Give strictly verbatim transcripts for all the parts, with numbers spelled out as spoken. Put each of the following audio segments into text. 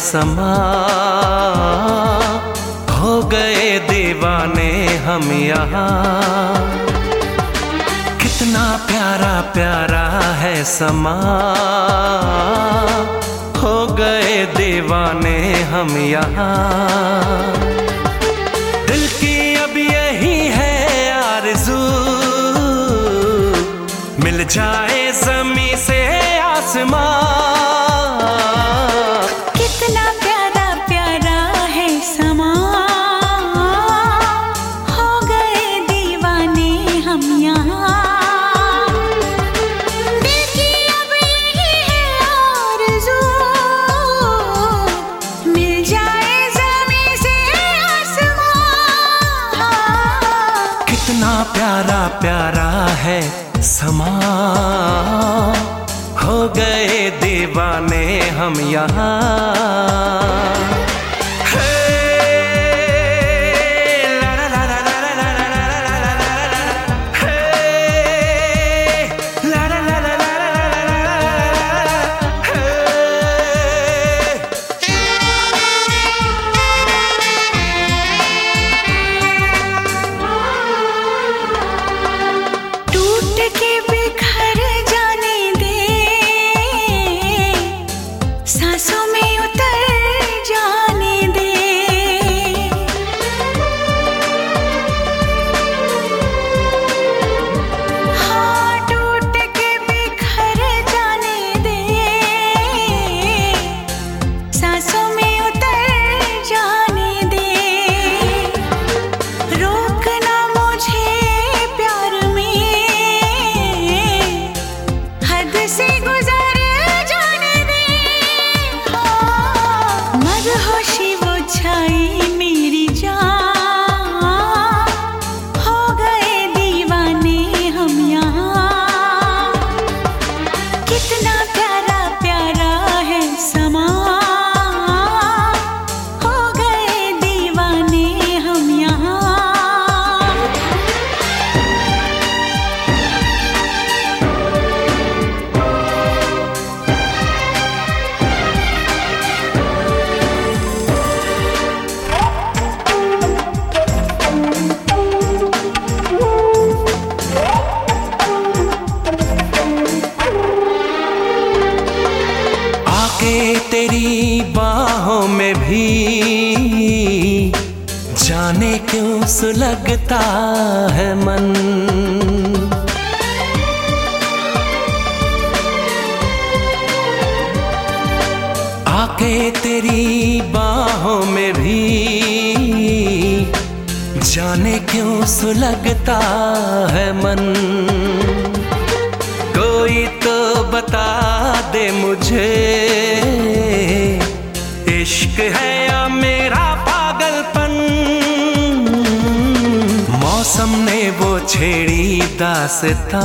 समा, हो गए दीवाने हम यहाँ। कितना प्यारा प्यारा है समा, हो गए दीवाने हम यहाँ। दिल की अब यही है आरज़ू, मिल जाए ज़मीं से आसमां। कितना प्यारा प्यारा है समा, हो गए दीवाने हम यहाँ। दिल की अब यही है आरज़ू, मिल जाए ज़मीं से आसमां। कितना प्यारा प्यारा है समा, हो गए दीवाने हम यहाँ। सांसों में उतर जाने दे, हाँ टूट के बिखर जाने दे, सांसों में उतर जाने दे। रोकना मुझे प्यार में, हद से गुजर होशी वो छाई मेरी जान, हो गए दीवाने हम यहाँ। कितना प्यारा प्यारा है समा, हो गए दीवाने हम यहाँ। तेरी बाहों में भी जाने क्यों सुलगता है मन। आके तेरी बाहों में भी जाने क्यों सुलगता है मन। कोई तो बता दे मुझे, इश्क है या मेरा पागलपन। मौसम ने वो छेड़ी दास्तां,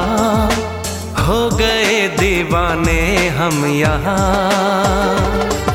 हो गए दीवाने हम यहाँ।